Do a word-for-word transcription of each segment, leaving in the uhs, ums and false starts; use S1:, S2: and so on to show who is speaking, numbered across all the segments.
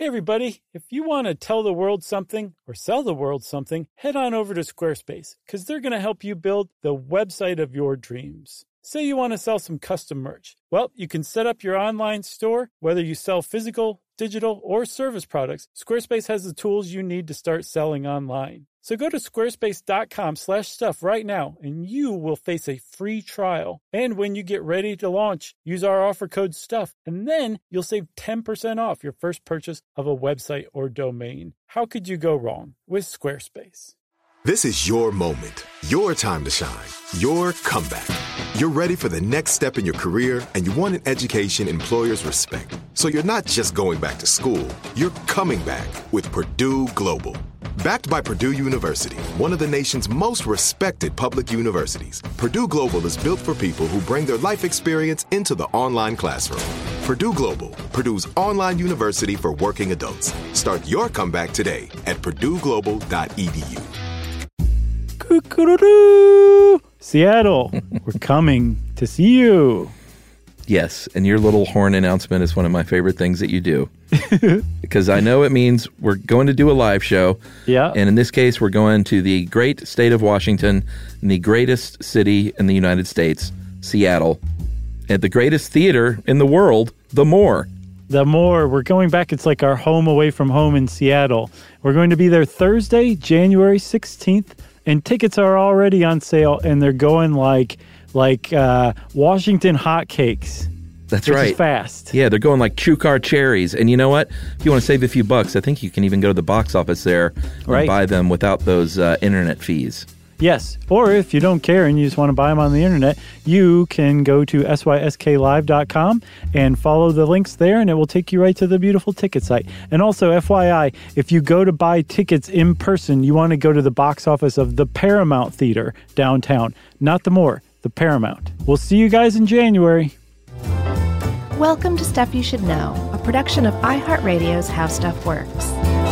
S1: Hey everybody, if you want to tell the world something or sell the world something, head on over to Squarespace because they're going to help you build the website of your dreams. Say you want to sell some custom merch. Well, you can set up your online store, whether you sell physical, digital, or service products. Squarespace has the tools you need to start selling online. So go to squarespace.com slash stuff right now, and you will face a free trial. And when you get ready to launch, use our offer code STUFF, and then you'll save ten percent off your first purchase of a website or domain. How could you go wrong with Squarespace?
S2: This is your moment, your time to shine, your comeback. You're ready for the next step in your career, and you want an education employers respect. So you're not just going back to school, you're coming back with Purdue Global. Backed by Purdue University, one of the nation's most respected public universities, Purdue Global is built for people who bring their life experience into the online classroom. Purdue Global, Purdue's online university for working adults. Start your comeback today at purdue global dot e d u.
S1: Seattle, we're coming to see you.
S3: Yes, and your little horn announcement is one of my favorite things that you do. Because I know it means we're going to do a live show.
S1: Yeah.
S3: And in this case, we're going to the great state of Washington, and the greatest city in the United States, Seattle. At the greatest theater in the world, The Moore.
S1: The Moore. We're going back. It's like our home away from home in Seattle. We're going to be there Thursday, January sixteenth, and tickets are already on sale, and they're going like like uh, Washington hotcakes.
S3: That's
S1: which
S3: right.
S1: Is fast.
S3: Yeah, they're going like Chukar cherries. And you know what? If you want to save a few bucks, I think you can even go to the box office there and
S1: right.
S3: buy them without those uh, internet fees.
S1: Yes. Or if you don't care and you just want to buy them on the internet, you can go to S Y S K live dot com and follow the links there, and it will take you right to the beautiful ticket site. And also, F Y I, if you go to buy tickets in person, you want to go to the box office of the Paramount Theater downtown, not the Moore, the Paramount. We'll see you guys in January.
S4: Welcome to Stuff You Should Know, a production of iHeartRadio's How Stuff Works.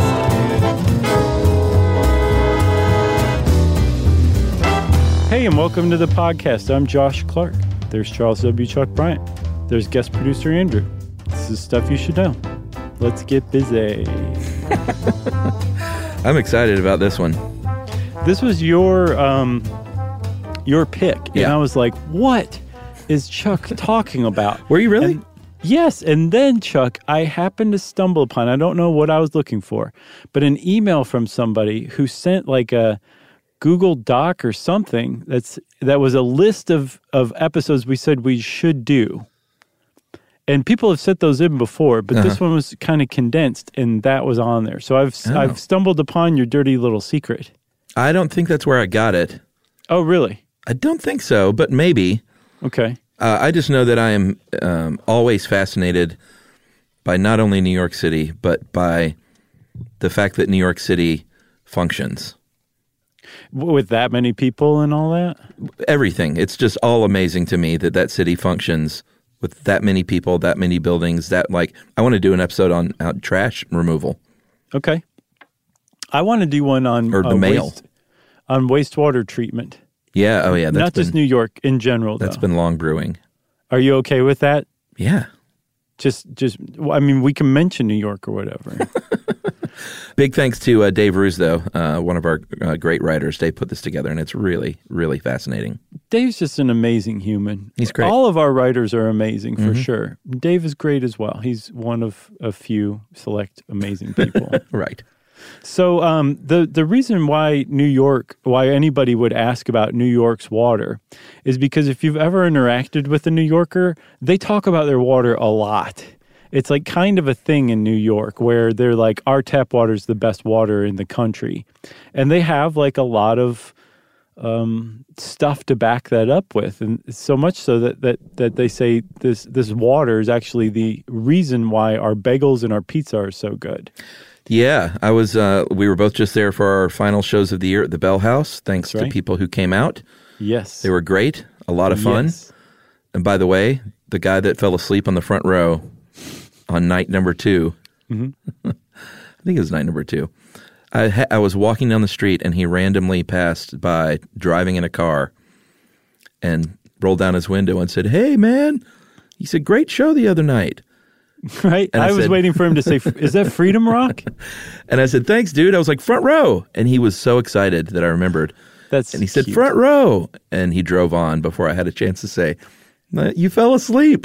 S1: Hey, and welcome to the podcast. I'm Josh Clark. There's Charles W. Chuck Bryant. There's guest producer Andrew. This is Stuff You Should Know. Let's get busy.
S3: I'm excited about this one.
S1: This was your um, your pick.
S3: Yeah.
S1: And I was like, what is Chuck talking about?
S3: Were you really?
S1: And, yes. And then, Chuck, I happened to stumble upon, I don't know what I was looking for, but an email from somebody who sent like a Google Doc or something that's that was a list of, of episodes we said we should do. And people have sent those in before, but uh-huh. this one was kind of condensed, and that was on there. So I've oh. I've stumbled upon your dirty little secret.
S3: I don't think that's where I got it.
S1: Oh, really?
S3: I don't think so, but maybe.
S1: Okay.
S3: Uh, I just know that I am um, always fascinated by not only New York City, but by the fact that New York City functions.
S1: With that many people and all that?
S3: Everything. It's just all amazing to me that that city functions with that many people, that many buildings, that like, I want to do an episode on uh, trash removal.
S1: Okay. I want to do one on
S3: or the
S1: uh,
S3: mail.
S1: Waste, on wastewater treatment.
S3: Yeah. Oh, yeah. That's
S1: Not
S3: been,
S1: just New York, in general, though.
S3: That's been long brewing.
S1: Are you okay with that?
S3: Yeah.
S1: Just, just. I mean, we can mention New York or whatever.
S3: Big thanks to uh, Dave Roos, though, uh, one of our uh, great writers. Dave put this together, and it's really, really fascinating.
S1: Dave's just an amazing human.
S3: He's great.
S1: All of our writers are amazing, for
S3: mm-hmm.
S1: sure. Dave is great as well. He's one of a few select amazing people.
S3: Right.
S1: So um, the the reason why New York, why anybody would ask about New York's water is because if you've ever interacted with a New Yorker, they talk about their water a lot. It's like kind of a thing in New York where they're like, our tap water is the best water in the country. And they have like a lot of um, stuff to back that up with. And so much so that, that, that they say this, this water is actually the reason why our bagels and our pizza are so good.
S3: Yeah, I was. Uh, we were both just there for our final shows of the year at the Bell House. Thanks
S1: That's right.
S3: to people who came out.
S1: Yes,
S3: they were great. A lot of fun.
S1: Yes.
S3: And by the way, the guy that fell asleep on the front row on night number two, mm-hmm. I think it was night number two. I ha- I was walking down the street and he randomly passed by driving in a car, and rolled down his window and said, "Hey, man," he said, "great show the other night."
S1: Right?
S3: And I
S1: I, was
S3: said-
S1: waiting for him to say, is that Freedom Rock?
S3: And I said, thanks, dude. I was like, front row. And he was so excited that I remembered.
S1: That's
S3: And he said,
S1: cute.
S3: front row. And he drove on before I had a chance to say, you fell asleep.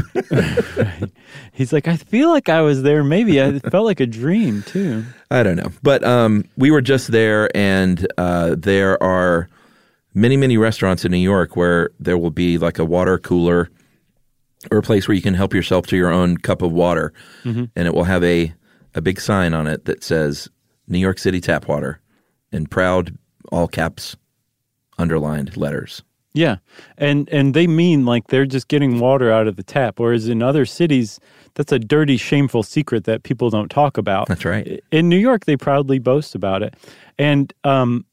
S1: He's like, I feel like I was there. Maybe I it felt like a dream too.
S3: I don't know. But um, we were just there, and uh, there are many, many restaurants in New York where there will be like a water cooler or a place where you can help yourself to your own cup of water. Mm-hmm. And it will have a, a big sign on it that says New York City Tap Water in proud, all caps, underlined letters.
S1: Yeah, and and they mean like they're just getting water out of the tap, whereas in other cities, that's a dirty, shameful secret that people don't talk about.
S3: That's right.
S1: In New York, they proudly boast about it. And um,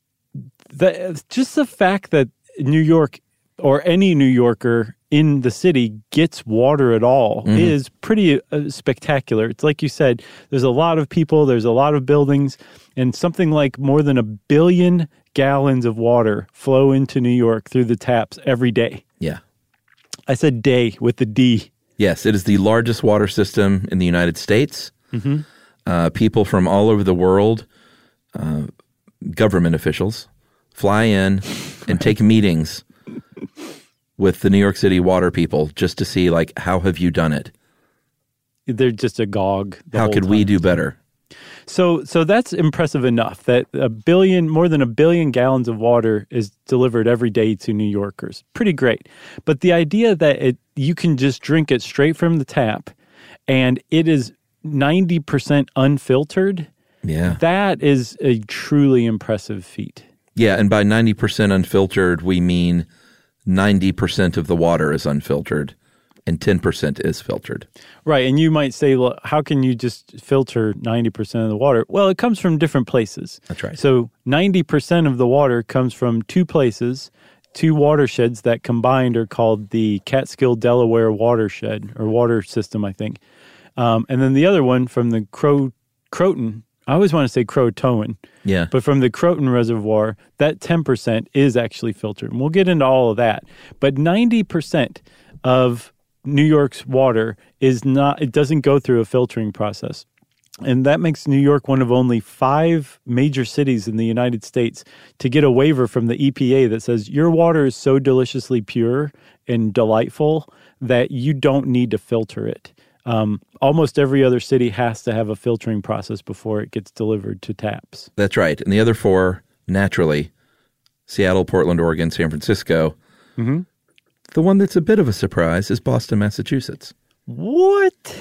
S1: the, just the fact that New York or any New Yorker in the city gets water at all mm-hmm. is pretty uh, spectacular. It's like you said, there's a lot of people, there's a lot of buildings, and something like more than a billion gallons of water flow into New York through the taps every day.
S3: Yeah.
S1: I said day with the D.
S3: Yes, it is the largest water system in the United States. Mm-hmm. Uh, people from all over the world, uh, government officials, fly in and take meetings with the New York City water people just to see, like, how have you done it?
S1: They're just agog. the
S3: How
S1: whole
S3: could we
S1: time.
S3: do better?
S1: So, so that's impressive enough that a billion, more than a billion gallons of water is delivered every day to New Yorkers. Pretty great. But the idea that it, you can just drink it straight from the tap and it is ninety percent unfiltered,
S3: Yeah.
S1: that is a truly impressive feat.
S3: Yeah, and by ninety percent unfiltered, we mean ninety percent of the water is unfiltered and ten percent is filtered.
S1: Right, and you might say, well, how can you just filter ninety percent of the water? Well, it comes from different places.
S3: That's right.
S1: So ninety percent of the water comes from two places, two watersheds that combined are called the Catskill Delaware watershed, or water system, I think. Um, and then the other one from the Crow, Croton, I always want to say Croatoan,
S3: Yeah.
S1: but from the Croton Reservoir, that ten percent is actually filtered. And we'll get into all of that. But ninety percent of New York's water is not, it doesn't go through a filtering process. And that makes New York one of only five major cities in the United States to get a waiver from the E P A that says your water is so deliciously pure and delightful that you don't need to filter it. Um, almost every other city has to have a filtering process before it gets delivered to taps.
S3: That's right. And the other four, naturally, Seattle, Portland, Oregon, San Francisco.
S1: Mm-hmm.
S3: The one that's a bit of a surprise is Boston, Massachusetts.
S1: What?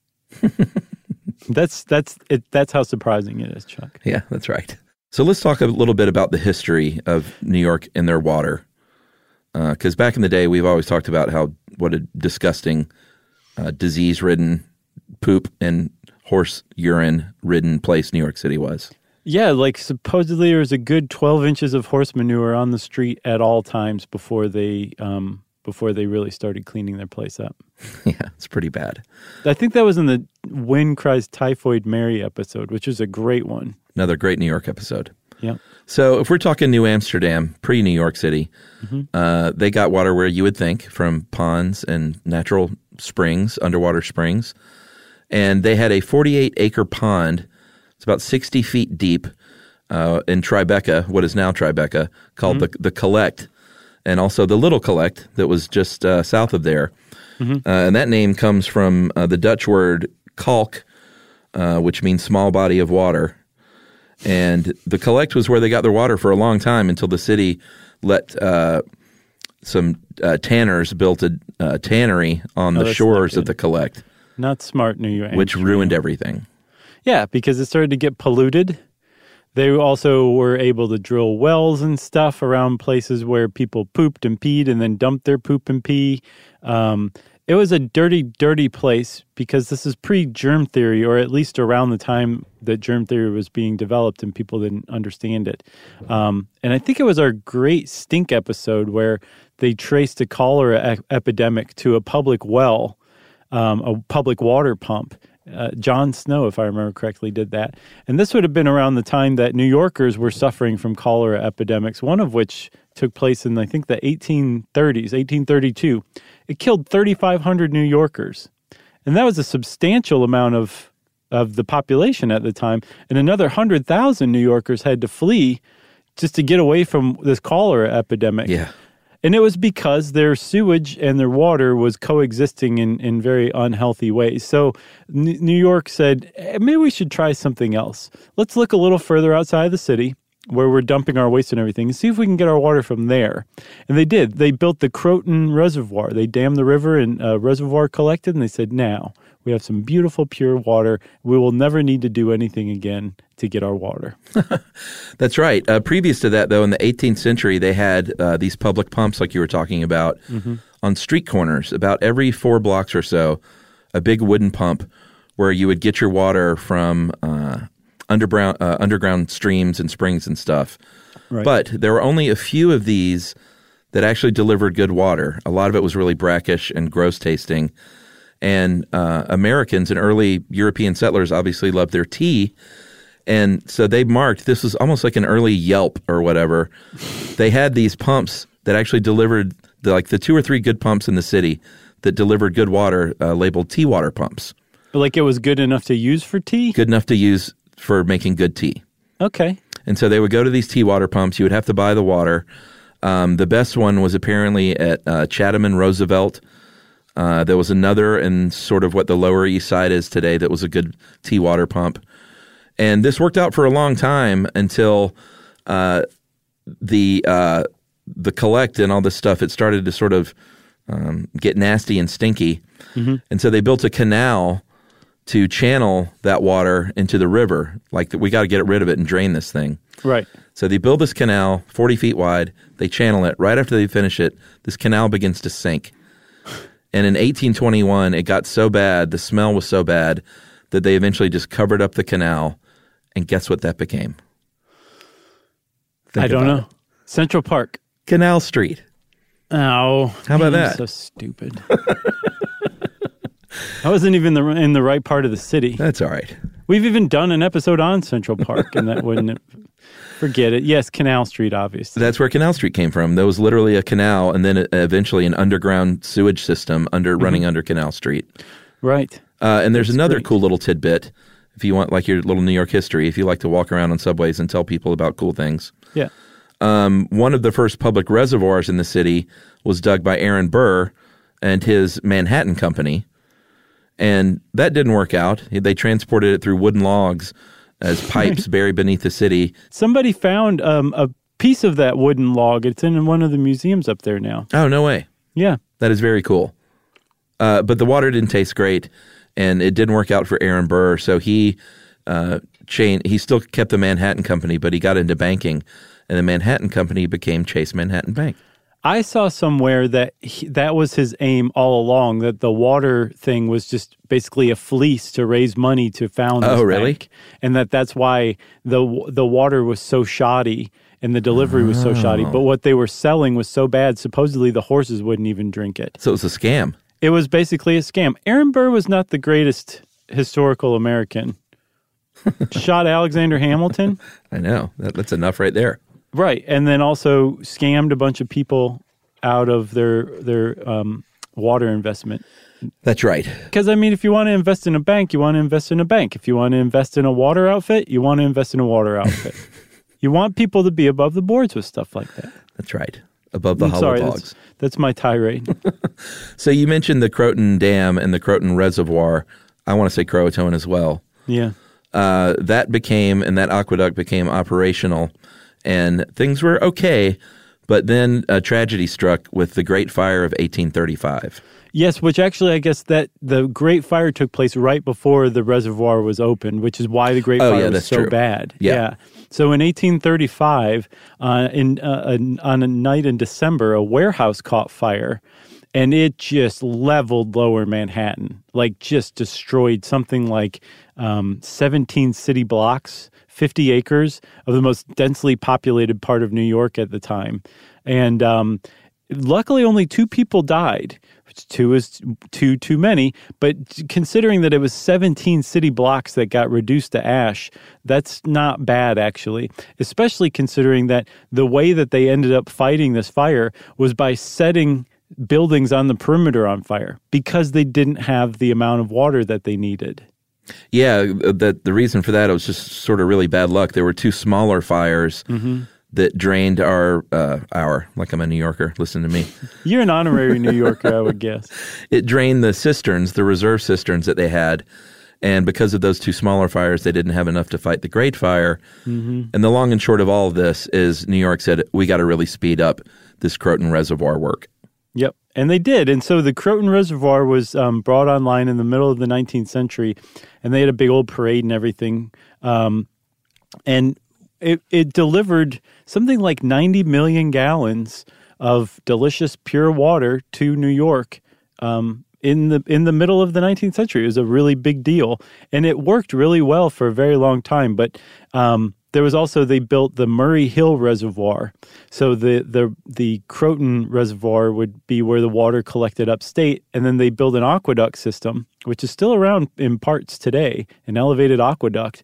S1: that's that's it, that's how surprising it is, Chuck.
S3: Yeah, that's right. So let's talk a little bit about the history of New York and their water. Because uh, back in the day, we've always talked about how what a disgusting, uh, disease-ridden, poop and horse urine-ridden place New York City was.
S1: Yeah, like supposedly there was a good twelve inches of horse manure on the street at all times before they um, before they really started cleaning their place up.
S3: Yeah, it's pretty bad.
S1: I think that was in the Wind Cries Typhoid Mary episode, which is a great one.
S3: Another great New York episode.
S1: Yeah.
S3: So if we're talking New Amsterdam, pre-New York City, mm-hmm. uh, they got water where you would think, from ponds and natural springs, underwater springs. And they had a forty-eight acre pond. It's about sixty feet deep uh, in Tribeca, what is now Tribeca, called mm-hmm. the, the Collect, and also the Little Collect that was just uh, south of there. Mm-hmm. Uh, and that name comes from uh, the Dutch word kalk, uh, which means small body of water. And the Collect was where they got their water for a long time until the city let uh, some uh, tanners built a uh, tannery on
S1: oh,
S3: the shores of the Collect.
S1: Not smart, New York.
S3: Which ruined everything.
S1: Yeah, because it started to get polluted. They also were able to drill wells and stuff around places where people pooped and peed and then dumped their poop and pee. Um, it was a dirty, dirty place because this is pre-germ theory, or at least around the time that germ theory was being developed and people didn't understand it. Um, and I think it was our great stink episode where they traced a cholera e- epidemic to a public well, um, a public water pump. Uh, John Snow, if I remember correctly, did that. And this would have been around the time that New Yorkers were suffering from cholera epidemics, one of which took place in, I think, the eighteen thirties, eighteen thirty-two. It killed thirty-five hundred New Yorkers. And that was a substantial amount of of the population at the time. And another one hundred thousand New Yorkers had to flee just to get away from this cholera epidemic.
S3: Yeah.
S1: And it was because their sewage and their water was coexisting in, in very unhealthy ways. So N- New York said, eh, maybe we should try something else. Let's look a little further outside of the city where we're dumping our waste and everything and see if we can get our water from there. And they did. They built the Croton Reservoir. They dammed the river and a reservoir collected, and they said, now we have some beautiful, pure water. We will never need to do anything again to get our water.
S3: That's right. Uh, previous to that, though, in the eighteenth century, they had uh, these public pumps like you were talking about mm-hmm. on street corners. About every four blocks or so, a big wooden pump where you would get your water from uh, underground, uh, underground streams and springs and stuff.
S1: Right.
S3: But there were only a few of these that actually delivered good water. A lot of it was really brackish and gross tasting. And uh, Americans and early European settlers obviously loved their tea. And so they marked, this was almost like an early Yelp or whatever. They had these pumps that actually delivered, the, like the two or three good pumps in the city that delivered good water, uh, labeled tea water pumps.
S1: Like it was good enough to use for tea?
S3: Good enough to use for making good tea.
S1: Okay.
S3: And so they would go to these tea water pumps. You would have to buy the water. Um, the best one was apparently at uh, Chatham and Roosevelt. Uh, there was another in sort of what the Lower East Side is today that was a good tea water pump. And this worked out for a long time until uh, the uh, the collect and all this stuff, it started to sort of um, get nasty and stinky. Mm-hmm. And so they built a canal to channel that water into the river. Like, we got to get rid of it and drain this thing.
S1: Right.
S3: So they build this canal, forty feet wide. They channel it. Right after they finish it, this canal begins to sink. And in eighteen twenty-one, it got so bad, the smell was so bad, that they eventually just covered up the canal. And guess what that became? Think
S1: I don't know.
S3: It.
S1: Central Park.
S3: Canal Street.
S1: Oh.
S3: How about
S1: man,
S3: that?
S1: So stupid. I wasn't even the, in the right part of the city.
S3: That's all right.
S1: We've even done an episode on Central Park, and that wouldn't... Forget it. Yes, Canal Street, obviously.
S3: That's where Canal Street came from. There was literally a canal and then eventually an underground sewage system under mm-hmm. running under Canal Street.
S1: Right.
S3: Uh, and there's
S1: That's
S3: another
S1: great.
S3: cool little tidbit. If you want, like your little New York history, if you like to walk around on subways and tell people about cool things.
S1: Yeah.
S3: Um, one of the first public reservoirs in the city was dug by Aaron Burr and his Manhattan Company. And that didn't work out. They transported it through wooden logs as pipes buried beneath the city.
S1: Somebody found um, a piece of that wooden log. It's in one of the museums up there now.
S3: Oh, no way.
S1: Yeah.
S3: That is very cool. Uh, but the water didn't taste great. And it didn't work out for Aaron Burr, so he uh, chain, he still kept the Manhattan Company, but he got into banking, and the Manhattan Company became Chase Manhattan Bank.
S1: I saw somewhere that he, that was his aim all along, that the water thing was just basically a fleece to raise money to found this
S3: Oh, really?
S1: bank, and that that's why the the water was so shoddy and the delivery was so shoddy. But what they were selling was so bad, supposedly the horses wouldn't even drink it.
S3: So it was a scam.
S1: It was basically a scam. Aaron Burr was not the greatest historical American. Shot Alexander Hamilton.
S3: I know. That, that's enough right there.
S1: Right. And then also scammed a bunch of people out of their their um, water investment.
S3: That's right.
S1: Because, I mean, if you want to invest in a bank, you want to invest in a bank. If you want to invest in a water outfit, you want to invest in a water outfit. You want people to be above the boards with stuff like that.
S3: That's right. Above the
S1: I'm
S3: hollow
S1: sorry,
S3: logs.
S1: That's, that's my tirade.
S3: So you mentioned the Croton Dam and the Croton Reservoir. I want to say Croatoan as well.
S1: Yeah.
S3: Uh, that became, and that aqueduct became operational, and things were okay, but then a tragedy struck with the Great Fire of eighteen thirty-five.
S1: Yes, which actually, I guess that the Great Fire took place right before the reservoir was opened, which is why the Great
S3: Oh,
S1: Fire
S3: yeah,
S1: was
S3: that's
S1: so
S3: true.
S1: bad.
S3: Yeah.
S1: So in eighteen thirty-five, uh, in uh, on a night in December, a warehouse caught fire, and it just leveled lower Manhattan, like just destroyed something like um, seventeen city blocks, fifty acres of the most densely populated part of New York at the time. And um, luckily only two people died. Two is too too many, but considering that it was seventeen city blocks that got reduced to ash, that's not bad, actually, especially considering that the way that they ended up fighting this fire was by setting buildings on the perimeter on fire because they didn't have the amount of water that they needed.
S3: Yeah, that the reason for that, it was just sort of really bad luck. There were two smaller fires mm-hmm. that drained our, uh, our, like I'm a New Yorker, listen to me.
S1: You're an honorary New Yorker, I would guess.
S3: It drained the cisterns, the reserve cisterns that they had. And because of those two smaller fires, they didn't have enough to fight the Great Fire. Mm-hmm. And the long and short of all of this is New York said, we got to really speed up this Croton Reservoir work.
S1: Yep. And they did. And so the Croton Reservoir was um, brought online in the middle of the nineteenth century, and they had a big old parade and everything. Um, and it, it delivered something like ninety million gallons of delicious, pure water to New York um, in the in the middle of the nineteenth century. It was a really big deal. And it worked really well for a very long time. But um, there was also, they built the Murray Hill Reservoir. So the, the the Croton Reservoir would be where the water collected upstate, and then they built an aqueduct system, which is still around in parts today, an elevated aqueduct,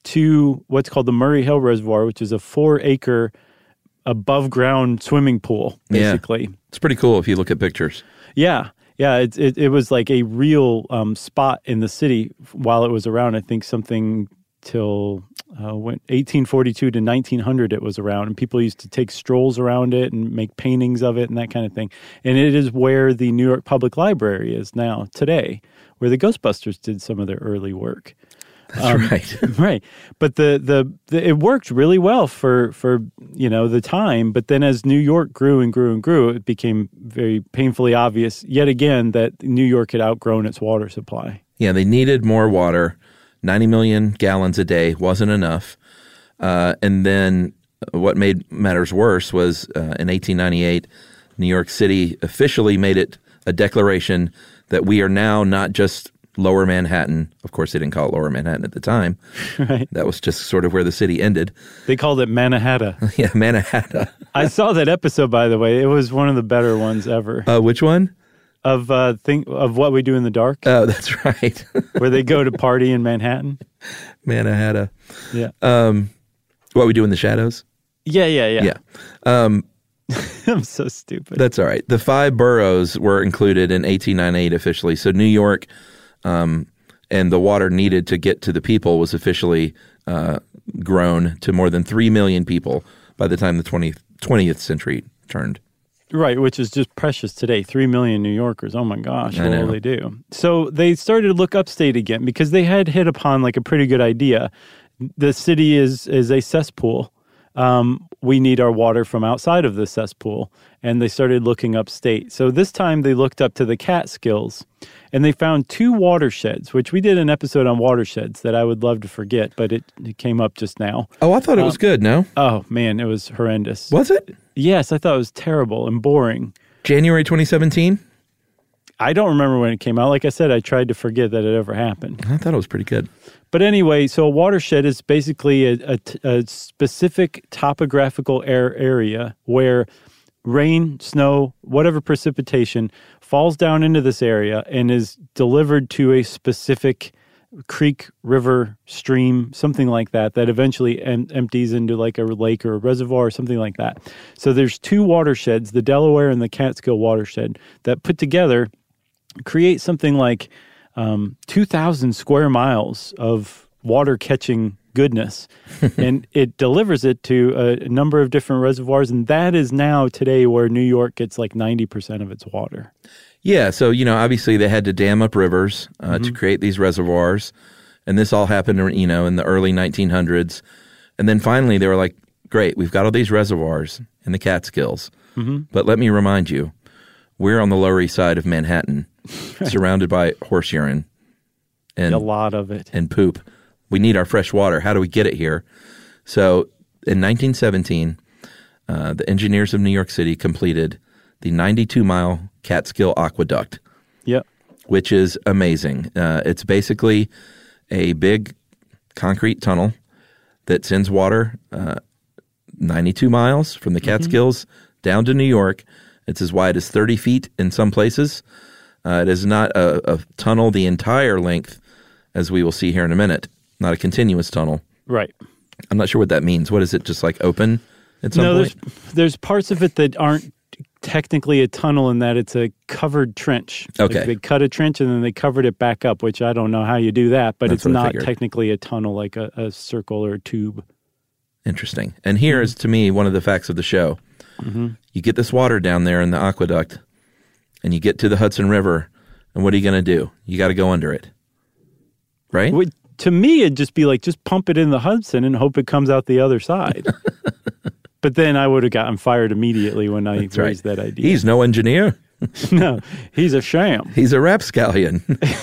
S1: to what's called the Murray Hill Reservoir, which is a four-acre above-ground swimming pool, basically.
S3: Yeah. It's pretty cool if you look at pictures.
S1: Yeah. Yeah, it, it, it was like a real um, spot in the city while it was around. I think something till uh, when eighteen forty-two to nineteen hundred it was around, and people used to take strolls around it and make paintings of it and that kind of thing. And it is where the New York Public Library is now today, where the Ghostbusters did some of their early work.
S3: That's
S1: um,
S3: right.
S1: Right. But the, the the it worked really well for, for, you know, the time. But then as New York grew and grew and grew, it became very painfully obvious yet again that New York had outgrown its water supply.
S3: Yeah, they needed more water. ninety million gallons a day wasn't enough. Uh, and then what made matters worse was uh, in eighteen ninety-eight, New York City officially made it a declaration that we are now not just Lower Manhattan. Of course, they didn't call it Lower Manhattan at the time.
S1: Right.
S3: That was just sort of where the city ended.
S1: They called it Mannahatta.
S3: Yeah, Mannahatta.
S1: I saw that episode, by the way. It was one of the better ones ever.
S3: Uh, which one?
S1: Of uh, think of What We Do in the Dark.
S3: Oh, that's right.
S1: Where they go to party in Manhattan.
S3: Mannahatta.
S1: Yeah.
S3: Um, What We Do in the Shadows?
S1: Yeah, yeah, yeah.
S3: Yeah. Um,
S1: I'm so stupid.
S3: That's all right. The five boroughs were included in eighteen ninety-eight officially. So New York um, and the water needed to get to the people was officially uh, grown to more than three million people by the time the twentieth, twentieth century turned.
S1: Right, which is just precious today. Three million New Yorkers. Oh my gosh,
S3: I
S1: what
S3: know.
S1: will they do? So they started to look upstate again because they had hit upon like a pretty good idea. The city is is a cesspool. Um, we need our water from outside of the cesspool. And they started looking upstate. So this time they looked up to the Catskills, and they found two watersheds, which we did an episode on watersheds that I would love to forget, but it, it came up just now.
S3: Oh, I thought it was
S1: Um,
S3: good, no?
S1: Oh, man, it was horrendous.
S3: Was it?
S1: Yes, I thought it was terrible and boring.
S3: January twenty seventeen?
S1: I don't remember when it came out. Like I said, I tried to forget that it ever happened.
S3: I thought it was pretty good.
S1: But anyway, so a watershed is basically a, a, a specific topographical air area where rain, snow, whatever precipitation falls down into this area and is delivered to a specific creek, river, stream, something like that, that eventually em- empties into like a lake or a reservoir or something like that. So there's two watersheds, the Delaware and the Catskill watershed, that put together create something like um, two thousand square miles of water-catching goodness. And it delivers it to a number of different reservoirs, and that is now today where New York gets like ninety percent of its water.
S3: Yeah, so, you know, obviously they had to dam up rivers uh, mm-hmm. to create these reservoirs, and this all happened, you know, in the early nineteen hundreds. And then finally they were like, great, we've got all these reservoirs in the Catskills, mm-hmm. but let me remind you, we're on the Lower East Side of Manhattan, right. surrounded by horse urine. And,
S1: a lot of it.
S3: And poop. We need our fresh water. How do we get it here? So in nineteen seventeen, uh, the engineers of New York City completed the ninety-two mile Catskill Aqueduct,
S1: yep.
S3: which is amazing. Uh, it's basically a big concrete tunnel that sends water uh, ninety-two miles from the Catskills mm-hmm. down to New York. It's as wide as thirty feet in some places. Uh, it is not a, a tunnel the entire length, as we will see here in a minute. Not a continuous tunnel.
S1: Right.
S3: I'm not sure what that means. What is it, just like open at some
S1: no,
S3: point?
S1: there's, there's parts of it that aren't technically a tunnel in that it's a covered trench.
S3: Okay.
S1: Like they cut a trench and then they covered it back up, which I don't know how you do that, but
S3: That's
S1: it's
S3: what I
S1: not
S3: figured.
S1: technically a tunnel like a, a circle or a tube.
S3: Interesting. And here is, to me, one of the facts of the show.
S1: Mm-hmm.
S3: You get this water down there in the aqueduct, and you get to the Hudson River, and what are you going to do? You got to go under it, right?
S1: Well, to me, it'd just be like, just pump it in the Hudson and hope it comes out the other side. But then I would have gotten fired immediately when I
S3: That's
S1: raised
S3: right.
S1: that idea.
S3: He's no engineer.
S1: No, he's a sham.
S3: He's a rapscallion.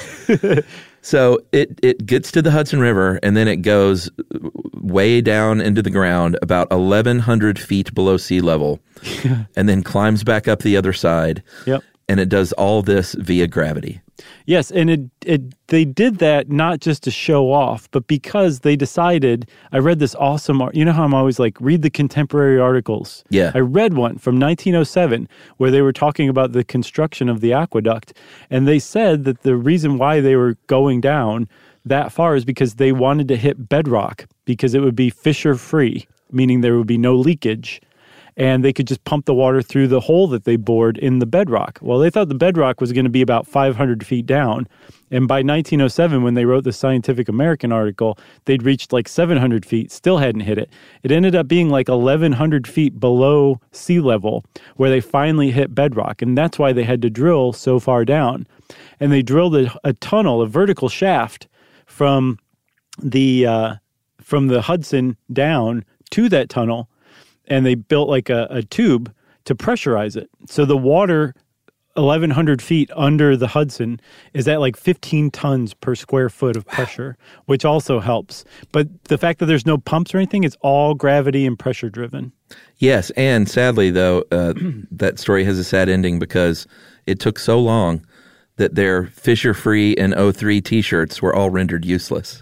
S3: So it, it gets to the Hudson River, and then it goes way down into the ground, about eleven hundred feet below sea level, and then climbs back up the other side.
S1: Yep.
S3: And it does all this via gravity.
S1: Yes, and it, it they did that not just to show off, but because they decided, I read this awesome, ar- you know how I'm always like, read the contemporary articles.
S3: Yeah.
S1: I read one from nineteen oh seven where they were talking about the construction of the aqueduct, and they said that the reason why they were going down that far is because they wanted to hit bedrock, because it would be fissure-free, meaning there would be no leakage. And they could just pump the water through the hole that they bored in the bedrock. Well, they thought the bedrock was going to be about five hundred feet down. And by nineteen oh seven, when they wrote the Scientific American article, they'd reached like seven hundred feet, still hadn't hit it. It ended up being like eleven hundred feet below sea level where they finally hit bedrock. And that's why they had to drill so far down. And they drilled a, a tunnel, a vertical shaft from the uh, from the Hudson down to that tunnel. And they built like a, a tube to pressurize it. So the water eleven hundred feet under the Hudson is at like fifteen tons per square foot of pressure, wow. Which also helps. But the fact that there's no pumps or anything, it's all gravity and pressure driven.
S3: Yes, and sadly, though, uh, that story has a sad ending because it took so long that their fissure-free and oh three T-shirts were all rendered useless.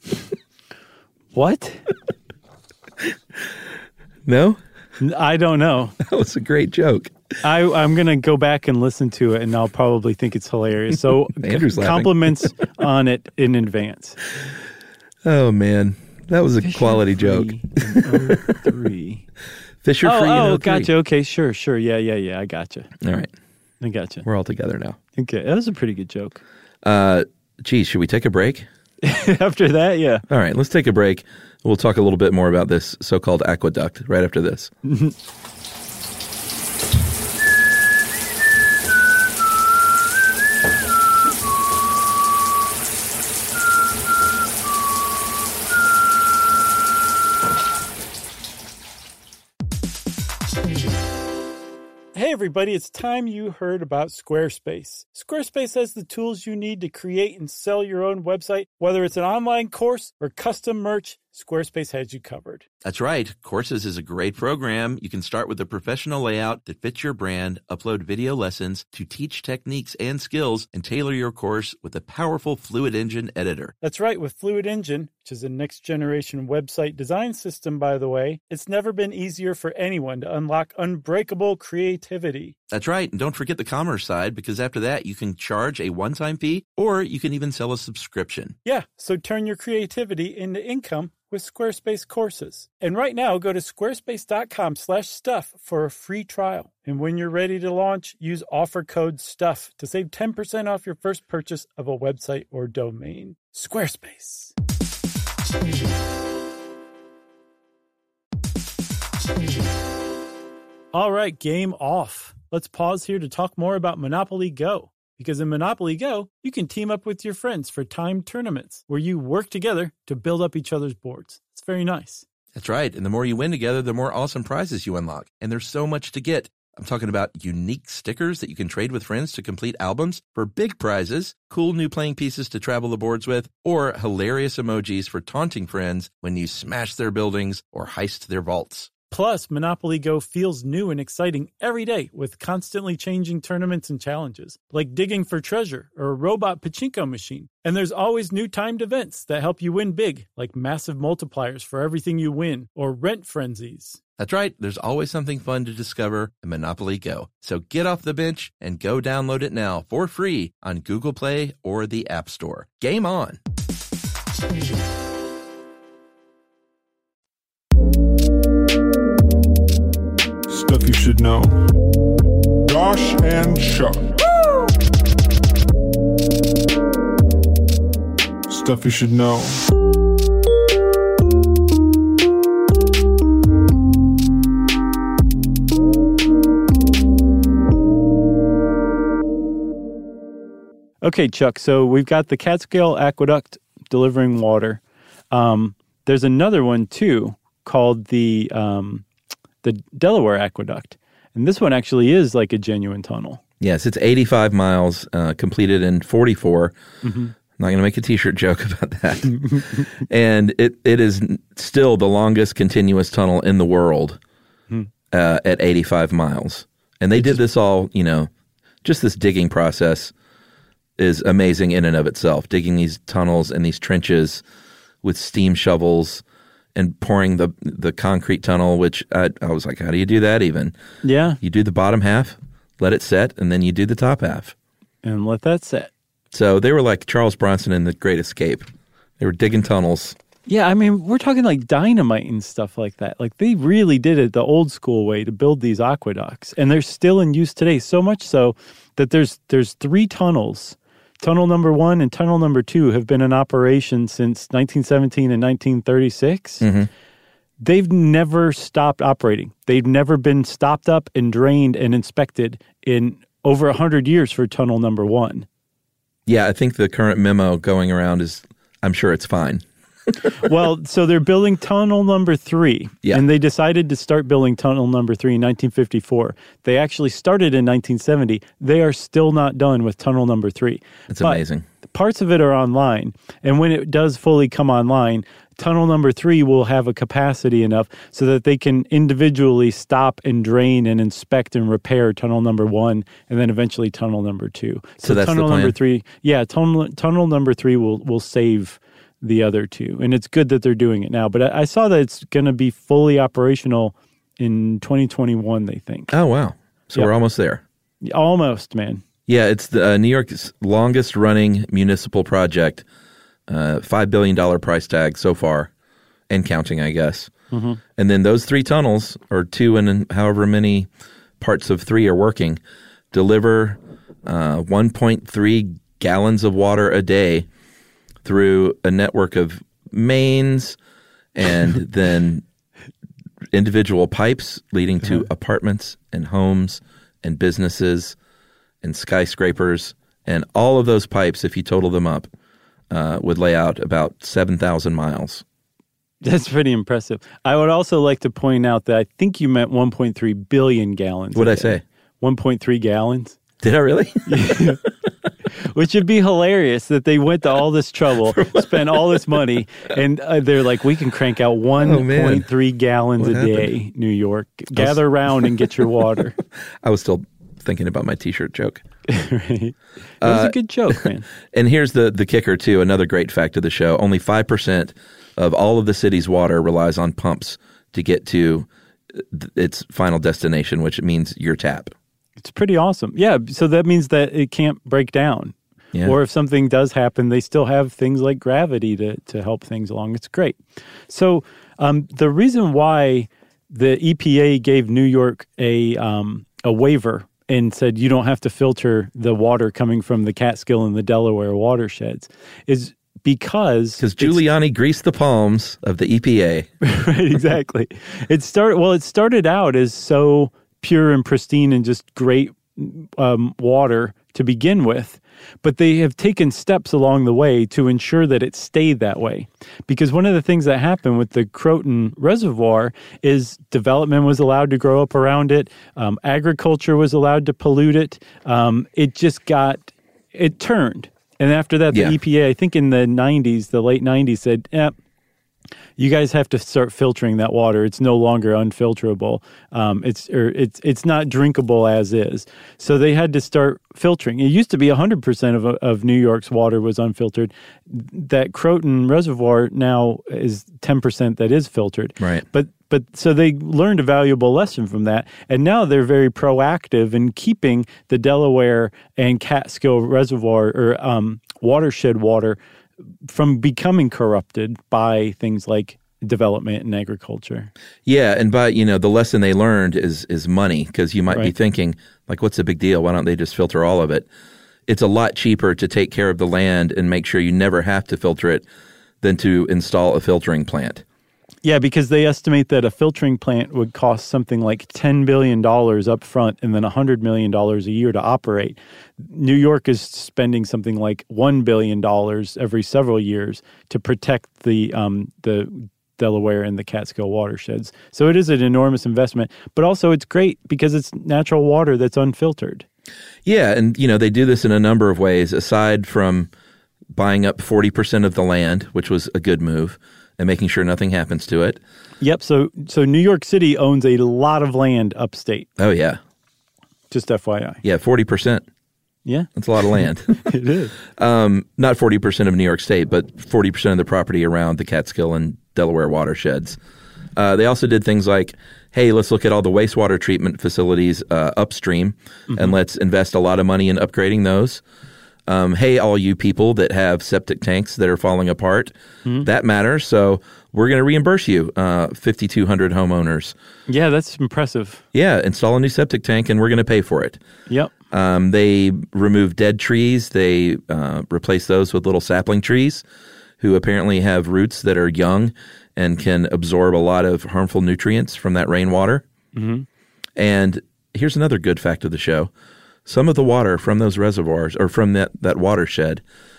S1: What?
S3: No?
S1: I don't know.
S3: That was a great joke.
S1: I, I'm going to go back and listen to it, and I'll probably think it's hilarious. So
S3: Andrew's laughing.
S1: Compliments on it in advance.
S3: Oh, man. That was a
S1: Fisher
S3: quality joke.
S1: oh three
S3: Fisher
S1: oh,
S3: free and
S1: oh,
S3: oh three.
S1: gotcha. Okay, sure, sure. Yeah, yeah, yeah. I gotcha.
S3: All right.
S1: I gotcha.
S3: We're all together now.
S1: Okay, that was a pretty good joke.
S3: Uh, geez, should we take a break?
S1: After that, yeah.
S3: All right, let's take a break. We'll talk a little bit more about this so-called aqueduct right after this.
S1: Hey everybody, it's time you heard about Squarespace. Squarespace has the tools you need to create and sell your own website. Whether it's an online course or custom merch, Squarespace has you covered.
S3: That's right. Courses is a great program. You can start with a professional layout that fits your brand, upload video lessons to teach techniques and skills, and tailor your course with a powerful Fluid Engine editor.
S1: That's right. With Fluid Engine, which is a next-generation website design system, by the way, it's never been easier for anyone to unlock unbreakable creativity.
S3: That's right. And don't forget the commerce side, because after that, you can charge a one-time fee, or you can even sell a subscription.
S1: Yeah, so turn your creativity into income with Squarespace courses. And right now, go to squarespace.com slash stuff for a free trial. And when you're ready to launch, use offer code STUFF to save ten percent off your first purchase of a website or domain. Squarespace. All right, game off. Let's pause here to talk more about Monopoly Go. Because in Monopoly Go, you can team up with your friends for timed tournaments where you work together to build up each other's boards. It's very nice.
S3: That's right. And the more you win together, the more awesome prizes you unlock. And there's so much to get. I'm talking about unique stickers that you can trade with friends to complete albums for big prizes, cool new playing pieces to travel the boards with, or hilarious emojis for taunting friends when you smash their buildings or heist their vaults.
S1: Plus, Monopoly Go feels new and exciting every day with constantly changing tournaments and challenges, like digging for treasure or a robot pachinko machine. And there's always new timed events that help you win big, like massive multipliers for everything you win or rent frenzies.
S3: That's right. There's always something fun to discover in Monopoly Go. So get off the bench and go download it now for free on Google Play or the App Store. Game on!
S5: Stuff you should know. Josh and Chuck. Stuff you should know.
S1: Okay, Chuck, so we've got the Catskill Aqueduct delivering water. Um, there's another one, too, called the um, the Delaware Aqueduct. And this one actually is like a genuine tunnel.
S3: Yes, it's eighty-five miles, uh, completed in forty-four. Mm-hmm. I'm not going to make a T-shirt joke about that. And it, it is still the longest continuous tunnel in the world mm. uh, at eighty-five miles. And they did this all, you know, just this digging process is amazing in and of itself. Digging these tunnels and these trenches with steam shovels and pouring the the concrete tunnel, which I, I was like, how do you do that even?
S1: Yeah.
S3: You do the bottom half, let it set, and then you do the top half.
S1: And let that set.
S3: So they were like Charles Bronson in The Great Escape. They were digging tunnels.
S1: Yeah, I mean, we're talking like dynamite and stuff like that. Like they really did it the old school way to build these aqueducts. And they're still in use today, so much so that there's there's three tunnels. Tunnel number one and tunnel number two have been in operation since nineteen seventeen and nineteen thirty-six. Mm-hmm. They've never stopped operating. They've never been stopped up and drained and inspected in over one hundred years for tunnel number one.
S3: Yeah, I think the current memo going around is, I'm sure it's fine.
S1: Well, so they're building tunnel number three,
S3: yeah.
S1: and they decided to start building tunnel number three in nineteen fifty-four. They actually started in nineteen seventy. They are still not done with tunnel number three.
S3: It's amazing.
S1: Parts of it are online, and when it does fully come online, tunnel number three will have a capacity enough so that they can individually stop and drain and inspect and repair tunnel number one, and then eventually tunnel number two. So,
S3: so that's
S1: tunnel
S3: the plan?
S1: number three, yeah, tunnel tunnel number three will will save the other two. And it's good that they're doing it now. But I, I saw that it's going to be fully operational in twenty twenty-one, they think.
S3: Oh, wow. So yep. We're almost there.
S1: Almost, man.
S3: Yeah, it's the uh, New York's longest running municipal project. Uh, five billion dollars price tag so far, and counting, I guess. Mm-hmm. And then those three tunnels, or two and however many parts of three are working, deliver uh, one point three gallons of water a day through a network of mains and then individual pipes leading to uh-huh. apartments and homes and businesses and skyscrapers. And all of those pipes, if you total them up, uh, would lay out about seven thousand miles.
S1: That's pretty impressive. I would also like to point out that I think you meant one point three billion gallons.
S3: What did I say?
S1: one point three gallons.
S3: Did I really?
S1: Yeah. Which would be hilarious that they went to all this trouble, spent all this money, and uh, they're like, we can crank out one point three oh, gallons what a happened? day, New York. Gather was... around and get your water.
S3: I was still thinking about my T-shirt joke.
S1: Right. It was uh, a good joke, man.
S3: And here's the, the kicker, too, another great fact of the show. Only five percent of all of the city's water relies on pumps to get to its final destination, which means your tap.
S1: It's pretty awesome. Yeah, so that means that it can't break down. Yeah. Or if something does happen, they still have things like gravity to, to help things along. It's great. So um, the reason why the E P A gave New York a um, a waiver and said you don't have to filter the water coming from the Catskill and the Delaware watersheds is because...
S3: Because Giuliani greased the palms of the E P A.
S1: Right, exactly. It started. Well, it started out as so pure and pristine and just great um, water to begin with, but they have taken steps along the way to ensure that it stayed that way. Because one of the things that happened with the Croton Reservoir is development was allowed to grow up around it, um, agriculture was allowed to pollute it, um, it just got, it turned. And after that, the yeah. E P A, I think in the nineties, the late nineties, said, eh, you guys have to start filtering that water. It's no longer unfilterable. Um, it's or it's it's not drinkable as is. So they had to start filtering. It used to be one hundred percent of of New York's water was unfiltered. That Croton Reservoir now is ten percent that is filtered.
S3: Right.
S1: But but so they learned a valuable lesson from that, and now they're very proactive in keeping the Delaware and Catskill Reservoir or um, watershed water from becoming corrupted by things like development in agriculture.
S3: Yeah, and by, you know, the lesson they learned is is money, because you might
S1: Right.
S3: be thinking, like, what's the big deal? Why don't they just filter all of it? It's a lot cheaper to take care of the land and make sure you never have to filter it than to install a filtering plant.
S1: Yeah, because they estimate that a filtering plant would cost something like ten billion dollars up front and then one hundred million dollars a year to operate. New York is spending something like one billion dollars every several years to protect the um, the Delaware and the Catskill watersheds. So it is an enormous investment, but also it's great because it's natural water that's unfiltered.
S3: Yeah, and, you know, they do this in a number of ways, aside from buying up forty percent of the land, which was a good move, and making sure nothing happens to it.
S1: Yep, so so New York City owns a lot of land upstate,
S3: Oh, yeah.
S1: just F Y I.
S3: Yeah, forty percent.
S1: Yeah,
S3: That's a lot of land.
S1: it is.
S3: um, not forty percent of New York State, but forty percent of the property around the Catskill and Delaware watersheds. Uh, they also did things like, hey, let's look at all the wastewater treatment facilities uh, upstream, mm-hmm. and let's invest a lot of money in upgrading those. Um, hey, all you people that have septic tanks that are falling apart, mm-hmm. that matters. So we're going to reimburse you, uh, fifty-two hundred homeowners.
S1: Yeah, that's impressive.
S3: Yeah, install a new septic tank and we're going to pay for it.
S1: Yep.
S3: Um, they remove dead trees. They uh, replace those with little sapling trees who apparently have roots that are young and can absorb a lot of harmful nutrients from that rainwater. Mm-hmm. And here's another good fact of the show. Some of the water from those reservoirs or from that, that watershed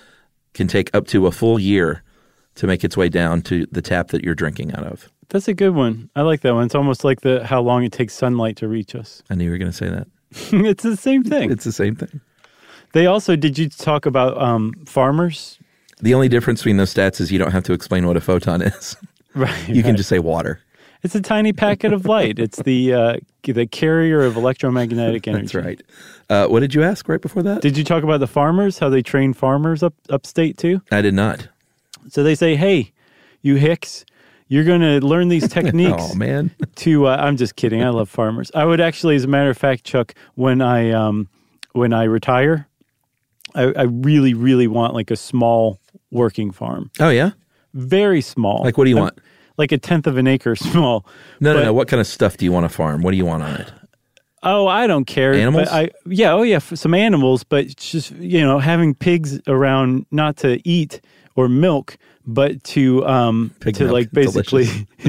S3: can take up to a full year to make its way down to the tap that you're drinking out of.
S1: That's a good one. I like that one. It's almost like the how long it takes sunlight to reach us.
S3: I knew you were going to say that.
S1: It's the same thing.
S3: It's the same thing.
S1: They also, did you talk about um, farmers?
S3: The only difference between those stats is you don't have to explain what a photon is.
S1: Right.
S3: You can
S1: right.
S3: just say water.
S1: It's a tiny packet of light. It's the uh, the carrier of electromagnetic energy.
S3: That's right. Uh, what did you ask right before that?
S1: Did you talk about the farmers, how they train farmers up upstate too?
S3: I did not.
S1: So they say, hey, you hicks, you're going to learn these techniques.
S3: Oh, man.
S1: To uh, I'm just kidding. I love farmers. I would actually, as a matter of fact, Chuck, when I um, when I retire, I, I really, really want like a small working farm.
S3: Oh, yeah?
S1: Very small.
S3: Like, what do you
S1: I'm,
S3: want?
S1: Like a tenth of an acre small.
S3: No,
S1: but,
S3: no, no. What kind of stuff do you want to farm? What do you want on it?
S1: Oh, I don't care.
S3: Animals?
S1: But I, yeah, oh, yeah, some animals, but it's just, you know, having pigs around not to eat or milk, but to, um,
S3: Pig
S1: to
S3: milk,
S1: like basically,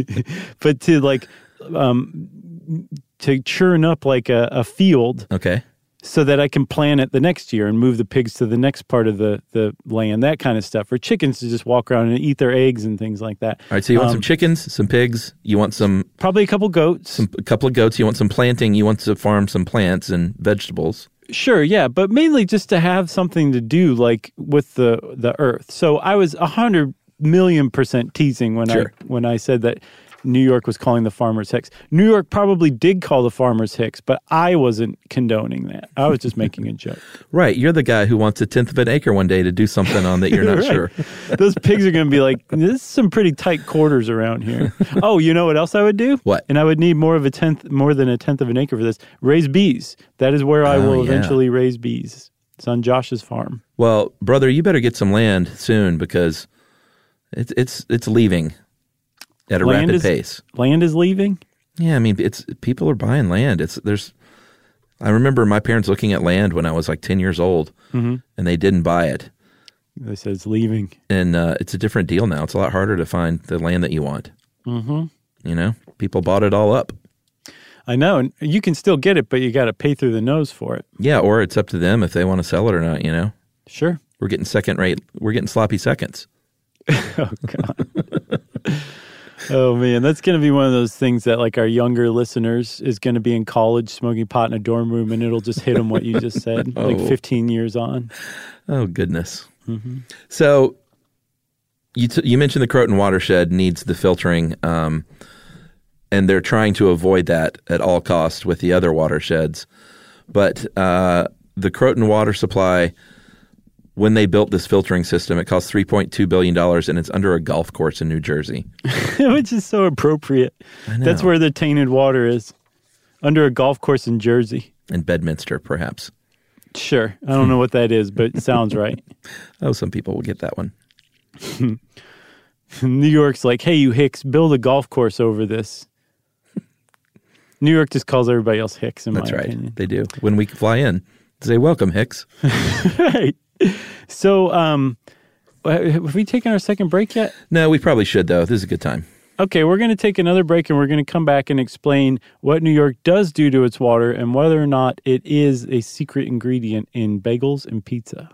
S1: but to like, um, to churn up like a, a field.
S3: Okay.
S1: So that I can plant it the next year and move the pigs to the next part of the, the land, that kind of stuff. For chickens to just walk around and eat their eggs and things like that.
S3: All right, so you want
S1: um,
S3: some chickens, some pigs, you want some...
S1: Probably a couple goats.
S3: Some, a couple of goats, you want some planting, you want to farm some plants and vegetables.
S1: Sure, yeah, but mainly just to have something to do, like with the, the earth. So I was a hundred million percent teasing when
S3: Sure.
S1: I when I said that New York was calling the farmers hicks. New York probably did call the farmers hicks, but I wasn't condoning that. I was just making a joke.
S3: Right, you're the guy who wants a tenth of an acre one day to do something on that you're not
S1: Right.
S3: sure.
S1: Those pigs are going to be like, this is some pretty tight quarters around here. Oh, you know what else I would do?
S3: What?
S1: And I would need more of a tenth, more than a tenth of an acre for this. Raise bees. That is where I
S3: Oh,
S1: will
S3: yeah.
S1: eventually raise bees. It's on Josh's farm.
S3: Well, brother, you better get some land soon because it's it's it's leaving at a
S1: Land
S3: rapid
S1: is-
S3: pace.
S1: Land is leaving?
S3: Yeah, I mean, it's people are buying land. It's there's. I remember my parents looking at land when I was like ten years old,
S1: Mm-hmm.
S3: and they didn't buy it.
S1: They said it's leaving.
S3: And uh, it's a different deal now. It's a lot harder to find the land that you want.
S1: Mm-hmm.
S3: You know, people bought it all up.
S1: I know. And you can still get it, but you got to pay through the nose for it.
S3: Yeah, or it's up to them if they want to sell it or not. You know,
S1: Sure.
S3: we're getting second rate. We're getting sloppy seconds.
S1: Oh, God. Oh, man. That's going to be one of those things that, like, our younger listeners is going to be in college smoking pot in a dorm room, and it'll just hit them what you just said,
S3: Oh.
S1: like fifteen years on.
S3: Oh goodness. Mm-hmm. So you t- you mentioned the Croton watershed needs the filtering, um, and they're trying to avoid that at all costs with the other watersheds. But uh, the Croton water supply, when they built this filtering system, it cost three point two billion dollars, and it's under a golf course in New Jersey.
S1: Which is so appropriate.
S3: I know.
S1: That's where the tainted water is, under a golf course in Jersey.
S3: In Bedminster, perhaps.
S1: Sure. I don't know what that is, but it sounds right.
S3: Oh, some people will get that one.
S1: New York's like, hey, you hicks, build a golf course over this. New York just calls everybody else hicks, in
S3: That's
S1: my
S3: right.
S1: opinion.
S3: They do. When we fly in, they say, welcome, hicks.
S1: Right. So, um, have we taken our second break yet?
S3: No, we probably should, though. This is a good time.
S1: Okay, we're going to take another break, and we're going to come back and explain what New York does do to its water and whether or not it is a secret ingredient in bagels and pizza.